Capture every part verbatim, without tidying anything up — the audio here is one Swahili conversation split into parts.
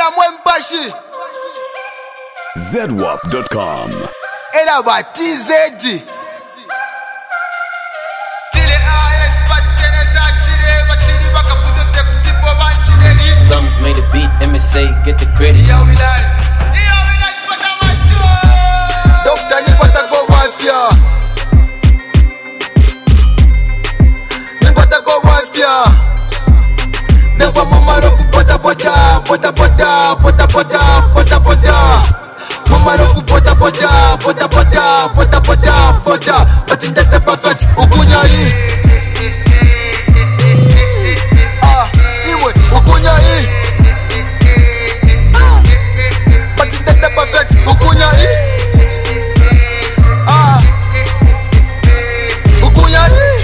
Era Mwempashi Z W A P dot com. Era ba T Z Sums made a beat, M S A, get the credit. Doctor Nikwata go wafia Nikwata go wafia Never mama roku pota pota Pota pota, pota pota, pota pota Mama roku pota pota Pota pota, pota pota, pota But in that perfect, ukunya hii Ah, iwe, ukunya hii But in that perfect, ukunya hii Ah, ukunya hii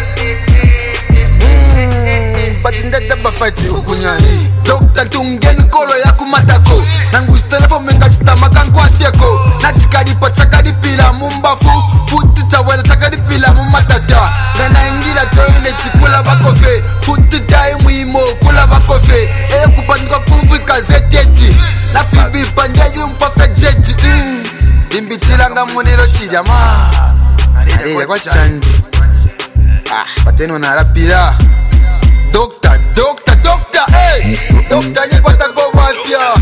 Mmm, but in that perfect, ukunya hii Dokta tungen kolo ya kumatako Nangu stelefo menga chitama kanku ateko Nachikari pa chakari pila mumbafu Futu chawela chakari pila mumatata Nana ingira toilet kula bakofe Futu time imo kula bakofe Eye kupanduka kumfu ikazeteti Na fibi panjaji mperfect jeti mm. Imbitilanga munero chijama Arega kwa chandi Ah, pateno narapila Dokta, dokta, dokta, hey! Dokta Nikwata go wafia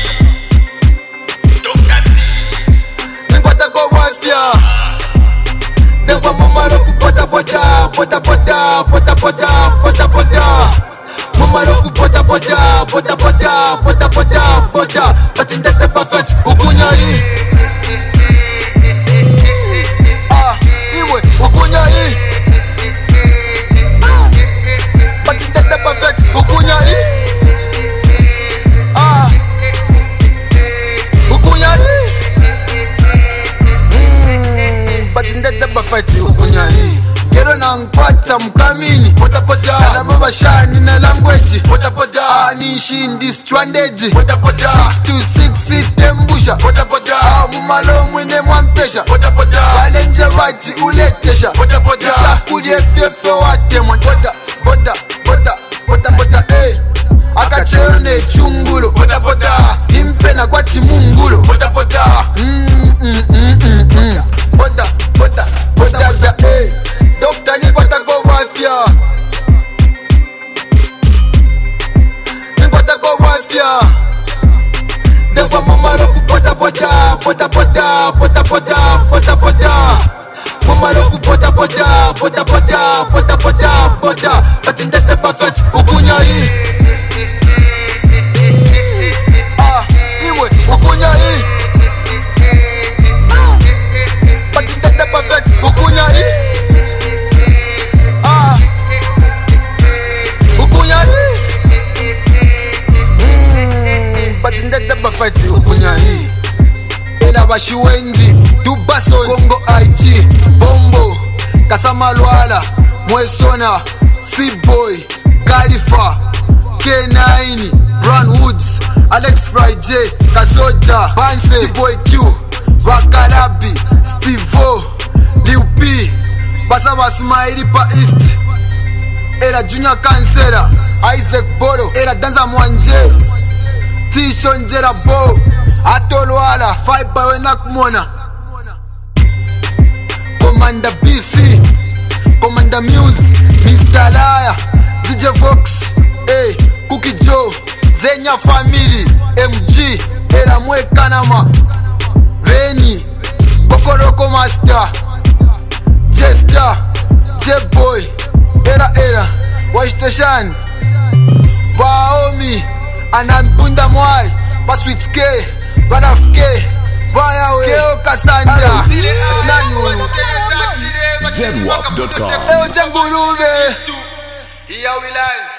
Nikwata go wafia Never mama roku pota pota Pota pota, pota pota, pota pota Mama roku pota pota Pota pota, pota pota, pota But in that perfect, ukunya hii Ah, iwe, ukunya hii But in that perfect, ukunya hii Ah, ukunya hii Mmm, but in that perfect, ukunya hii Kero na nkwata mkamini Pota pota Ala mama shani na language Pota pota Ani shindi stranded Pota pota six to six itembusha Pota pota Mumalo mwine mwampesha Pota pota Walenje wati uletesha Pota pota Kulie fefe watemwa Pota pota Pota pota pota eh Akachene chungulo Pota pota Impena kwa chimungulu Pota pota Mm mm mm mm mm Pota pota Pota pota eh Dokta Nikwata go wafia Nikwata go wafia Never mama roku pota pota Pota pota, pota pota, pota pota Mama roku pota pota Pota pota, pota pota, pota But in that perfect, ukunya hii Ah, iwe, ukunya hii But in that perfect, ukunya hii Ah, ukunya hii Mmm, but in that perfect, ukunya hii Ela bashiwendi, Dubason, Congo I G, Bombo, Kasama Lwala, Mwesona, C-Boy, Khalifa, K nine, Brown Woods, Alex Fry J, Kasoja, Banse, T-Boy Q, Wakalabi, Steve-O, Lil P, Basaba Smaili pa East, Era Junior Kansera, Isaac Boro, Era Danza Mwanje, T-Shonjera Bo, Atolwala, Five by Wenakmona, Commander B C, Commander Muse, Mister Laya, D J Vox, hey, Cookie Joe, Zenya Family, M G, Era Mwe Kanama, Reni, Bokoroko Master, Jester, J-Boy, Era Era, Washtashan, Baomi, Anambunda Mwai, Baswit K, Banaf K, Bayawe, Keo Kasanda, Sinanyulu, Z W A P dot com. Eo Jangurube, Iya Wilan.